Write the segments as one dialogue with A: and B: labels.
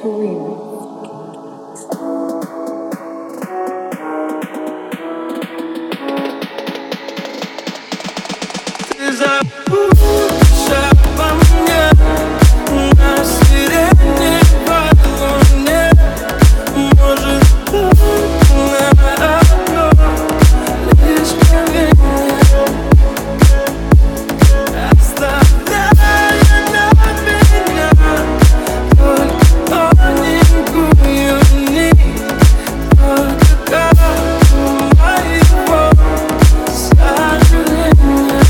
A: Remix.
B: Ты забудешь обо мне на сиреневой луне. Может, на одно лишь мгновение, оставляя на меня только тоненькую нить, только каплю моего сожаления.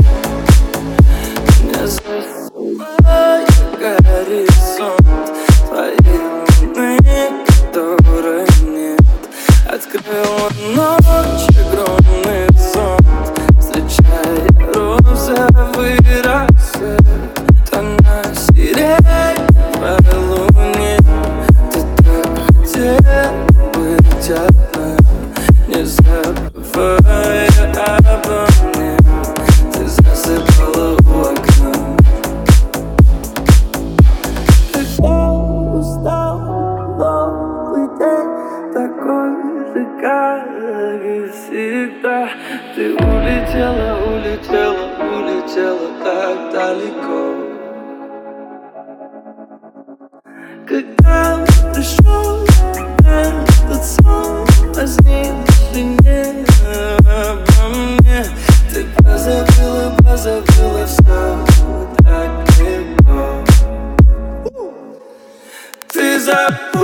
B: Не засыпай горизонт твоей луны, которой нет. Открыла ночь огромный зонт, встречая розовый рассвет. А на сиреневой луне ты так хотел быть одна, не забывая обо мне. Ты засыпала у окна. Ты устал, новый день такой же, как и всегда. Ты улетела, улетела, улетела так далеко. Когда пришел этот сон, возникший не обо мне, ты позабыла, позабыла все так легко. Ты забыла.